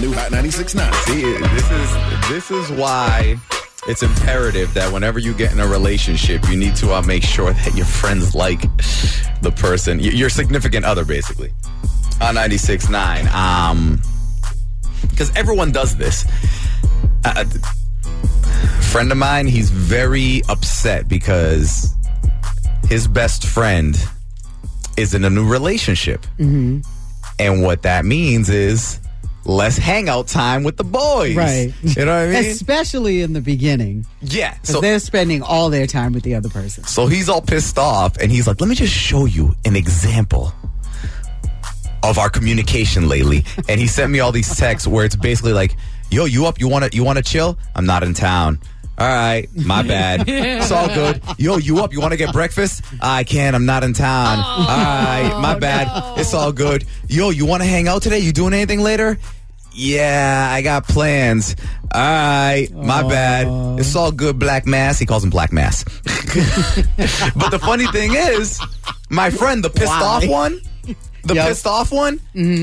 new Hot 96.9. See, this is why it's imperative that whenever you get in a relationship, you need to make sure that your friends like the person, your significant other, basically. On 96.9. Because everyone does this. A friend of mine, he's very upset because his best friend is in a new relationship. Mm-hmm. And what that means is less hangout time with the boys. Right. You know what I mean? Especially in the beginning. Yeah. So they're spending all their time with the other person. So he's all pissed off, and he's like, let me just show you an example of our communication lately. And he sent me all these texts where it's basically like, yo, you up? You want to chill? I'm not in town. All right, my bad. It's all good. Yo, you up? You want to get breakfast? I can't. I'm not in town. All right, my bad. No. It's all good. Yo, you want to hang out today? You doing anything later? Yeah, I got plans. All right, my bad. It's all good, Black Mass. He calls him Black Mass. But the funny thing is, my friend, the pissed off one, pissed off one,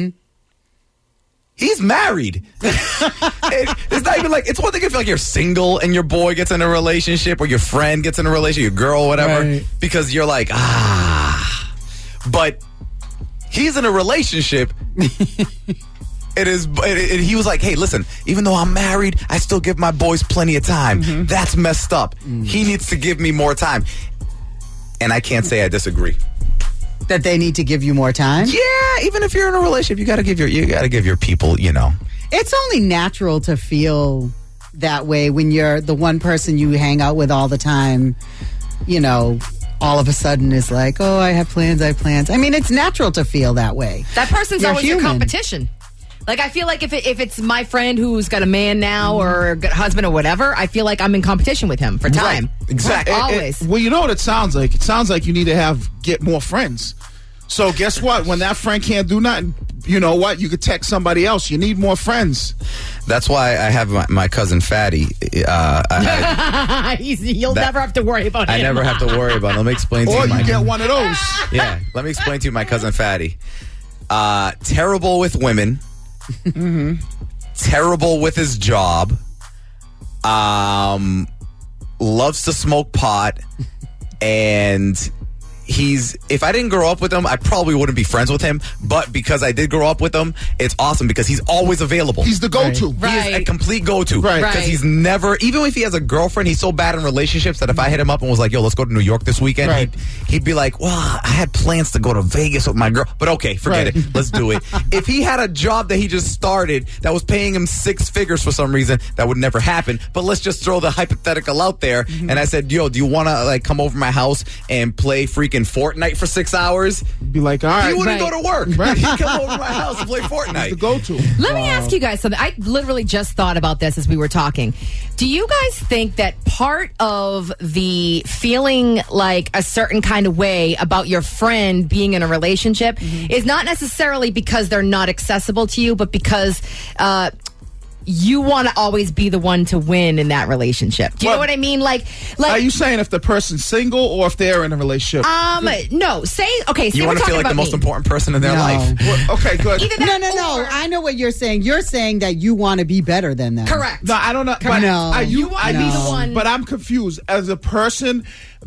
he's married. It's not even like, it's one thing if like you're single and your boy gets in a relationship or your friend gets in a relationship, your girl, whatever, right. Because you're like, but he's in a relationship. He was like, hey, listen, even though I'm married, I still give my boys plenty of time. Mm-hmm. That's messed up. Mm-hmm. He needs to give me more time. And I can't say I disagree. That they need to give you more time? Yeah, even if you're in a relationship, you got to give your people, you know. It's only natural to feel that way when you're the one person you hang out with all the time, you know, all of a sudden is like, oh, I have plans. I mean, it's natural to feel that way. That person's always your competition. Like, I feel like if it's my friend who's got a man now or a husband or whatever, I feel like I'm in competition with him for time. Right. Exactly. Always. Well, you know what it sounds like? It sounds like you need to get more friends. So guess what? When that friend can't do nothing, you know what? You could text somebody else. You need more friends. That's why I have my cousin Fatty. You'll never have to worry about him. I never have to worry about him. Let me explain to you. Or you get one of those. Yeah. Let me explain to you my cousin Fatty. Terrible with women. Mm-hmm. Terrible with his job. Loves to smoke pot. And if I didn't grow up with him, I probably wouldn't be friends with him. But because I did grow up with him, it's awesome because he's always available. He's the go-to. Right. He is a complete go-to. Right. Because he's never, even if he has a girlfriend, he's so bad in relationships that if I hit him up and was like, yo, let's go to New York this weekend, he'd be like, well, I had plans to go to Vegas with my girl. But okay, forget it. Let's do it. If he had a job that he just started that was paying him 6 figures for some reason, that would never happen. But let's just throw the hypothetical out there. Mm-hmm. And I said, yo, do you want to like come over my house and play freaking Fortnite for 6 hours? Be like, all right. He wouldn't go to work. Right. He'd come over to my house and play Fortnite. The go-to. Let me ask you guys something. I literally just thought about this as we were talking. Do you guys think that part of the feeling like a certain kind of way about your friend being in a relationship is not necessarily because they're not accessible to you, but because you want to always be the one to win in that relationship? Do you know what I mean? Like, are you saying if the person's single or if they're in a relationship? No. Say you want to feel like the most important person in their life. Well, okay, good. No. I know what you're saying. You're saying that you want to be better than them. Correct. No, I don't know. But you want to be the one. But I'm confused. As a person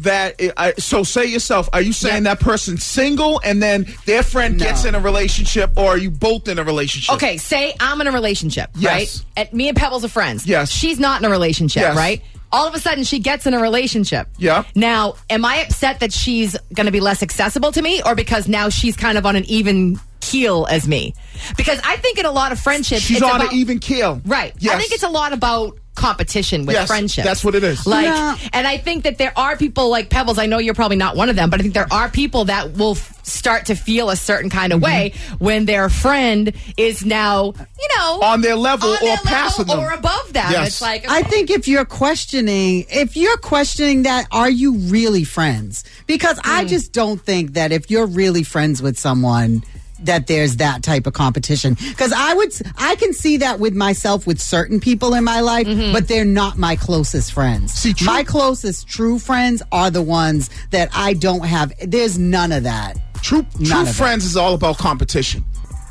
so say yourself, are you saying that person's single and then their friend gets in a relationship, or are you both in a relationship? Okay, say I'm in a relationship, right? And me and Pebbles are friends. Yes. She's not in a relationship, right? All of a sudden, she gets in a relationship. Yeah. Now, am I upset that she's going to be less accessible to me, or because now she's kind of on an even keel as me? Because I think in a lot of friendships, she's on an even keel. Right. Yes. I think it's a lot about competition with friendships. That's what it is. And I think that there are people like Pebbles, I know you're probably not one of them, but I think there are people that will start to feel a certain kind of way when their friend is now, on their level or passing them or above that. Yes. It's like, I think if you're questioning that, are you really friends? Because I just don't think that if you're really friends with someone, that there's that type of competition. Because I can see that with myself with certain people in my life, but they're not my closest friends. See, my closest true friends are the ones that I don't have. There's none of that. True friends is all about competition.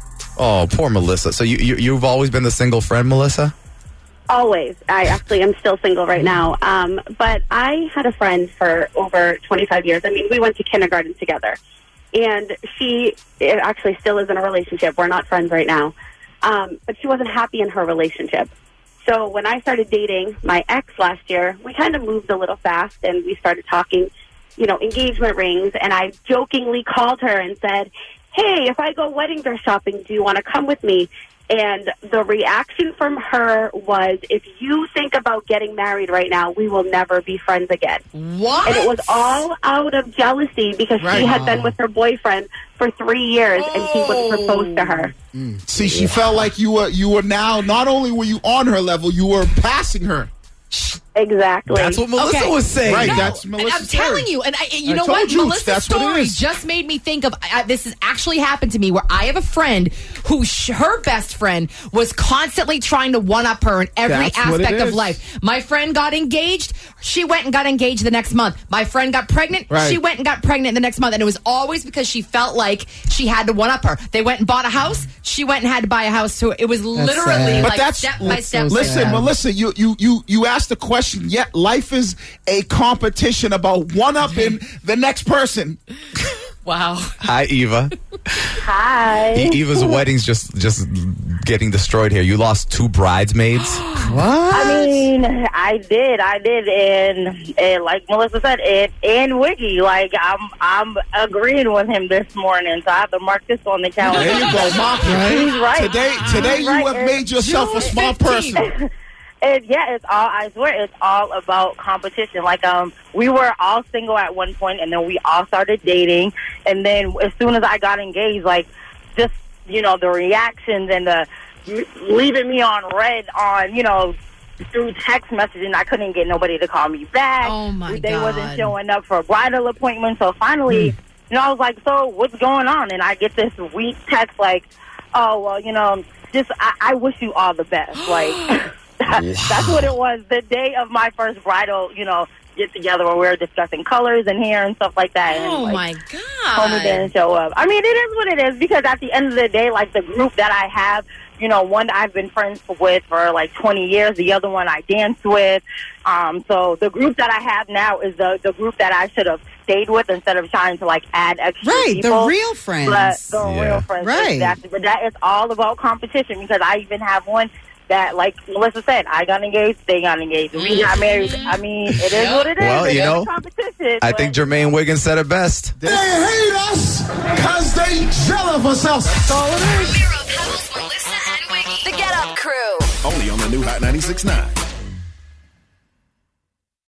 Oh, poor Melissa. So you've always been the single friend, Melissa? Always. I actually am still single right now. But I had a friend for over 25 years. I mean, we went to kindergarten together. And she actually still is in a relationship. We're not friends right now. But she wasn't happy in her relationship. So when I started dating my ex last year, we kind of moved a little fast and we started talking, engagement rings. And I jokingly called her and said, hey, if I go wedding dress shopping, do you want to come with me? And the reaction from her was, if you think about getting married right now, we will never be friends again. What? And it was all out of jealousy because she had been with her boyfriend for 3 years and he wouldn't propose to her. See, she felt like you were now, not only were you on her level, you were passing her. Exactly. That's what Melissa was saying. Right, No, that's and Melissa's I'm telling story. you, and you I know told what? you, Melissa's that's what it story is. just made me think of this has actually happened to me where I have a friend who her best friend was constantly trying to one-up her in every That's what it aspect of is. life. My friend got engaged. She went and got engaged the next month. My friend got pregnant. Right. She went and got pregnant the next month. And it was always because she felt like she had to one-up her. They went and bought a house. She went and had to buy a house too. It was literally sad. But like that's- step by that's step. so Listen, sad. Melissa, you asked the question, yet life is a competition about one-upping the next person. Wow. Hi, Eva. Hi. Eva's wedding's just getting destroyed here. You lost 2 bridesmaids. I mean, I did, and like Melissa said, and Wiggy, like I'm agreeing with him this morning, so I have to mark this on the calendar. There you go, Mark. He's right. Today He's you right. have made yourself a June small 15th. person. It's all. I swear, it's all about competition. Like, we were all single at one point, and then we all started dating, and then as soon as I got engaged, like, just the reactions and the leaving me on red on through text messaging. I couldn't get nobody to call me back. Oh, my They God. wasn't showing up for bridal appointments. So finally, I was like, so what's going on? And I get this weak text like, oh, well, just I wish you all the best. Like, that's what it was. The day of my first bridal, get together where we were discussing colors and hair and stuff like that. Oh, and, my homie God. didn't show up. I mean, it is what it is because at the end of the day, like the group that I have, one I've been friends with for like 20 years, the other one I dance with. So the group that I have now is the group that I should have stayed with instead of trying to like add extra Right, people. the real friends. But the Yeah. real friends. Right. Exactly. But that is all about competition because I even have one that, like Melissa said, I got engaged, they got engaged. We got married. I mean, it is what it is. Well, It you is know, competition. I but- think Jermaine Wiggins said it best. They hate us because they jealous of us. That's all it is. Miro, Pebbles, Melissa, and Wiggy. The Get Up Crew. Only on the new Hot 96.9.